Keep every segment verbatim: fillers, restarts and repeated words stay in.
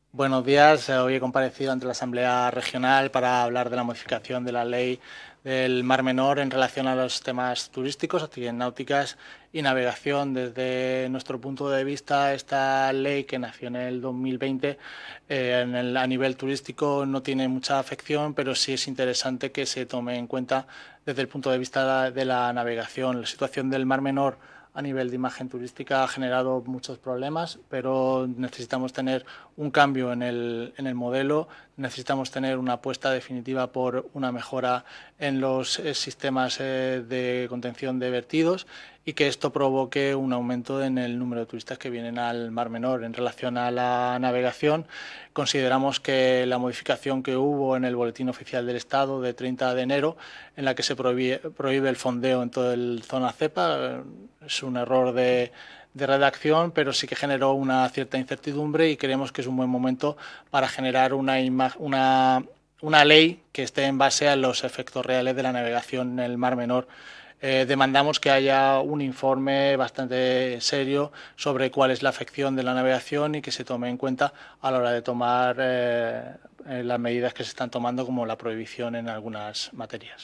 Buenos días. Hoy he comparecido ante la Asamblea Regional para hablar de la modificación de la ley del Mar Menor en relación a los temas turísticos, actividades náuticas y navegación. Desde nuestro punto de vista, esta ley, que nació en el dos mil veinte, eh, en el, a nivel turístico no tiene mucha afección, pero sí es interesante que se tome en cuenta desde el punto de vista de la navegación. La situación del Mar Menor a nivel de imagen turística ha generado muchos problemas, pero necesitamos tener un cambio en el, en el modelo, necesitamos tener una apuesta definitiva por una mejora en los eh, sistemas eh, de contención de vertidos y que esto provoque un aumento en el número de turistas que vienen al Mar Menor. En relación a la navegación, consideramos que la modificación que hubo en el Boletín Oficial del Estado de treinta de enero, en la que se prohíbe, prohíbe el fondeo en toda la zona cepa, es un error de, de redacción, pero sí que generó una cierta incertidumbre y creemos que es un buen momento para generar una, una, una ley que esté en base a los efectos reales de la navegación en el Mar Menor. Eh, demandamos que haya un informe bastante serio sobre cuál es la afección de la navegación y que se tome en cuenta a la hora de tomar eh, las medidas que se están tomando, como la prohibición en algunas materias.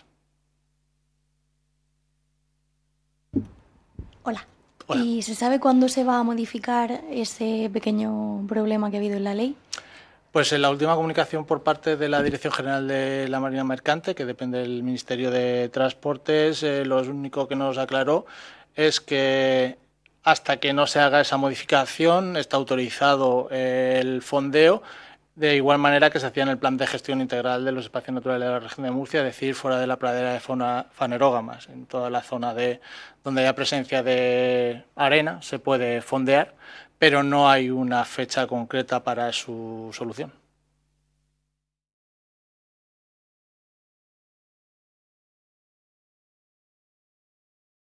Hola. Hola. ¿Y se sabe cuándo se va a modificar ese pequeño problema que ha habido en la ley? Pues en la última comunicación por parte de la Dirección General de la Marina Mercante, que depende del Ministerio de Transportes, eh, lo único que nos aclaró es que hasta que no se haga esa modificación está autorizado eh, el fondeo, de igual manera que se hacía en el Plan de Gestión Integral de los Espacios Naturales de la Región de Murcia, es decir, fuera de la pradera de fauna fanerógamas. En toda la zona de donde haya presencia de arena se puede fondear, pero no hay una fecha concreta para su solución.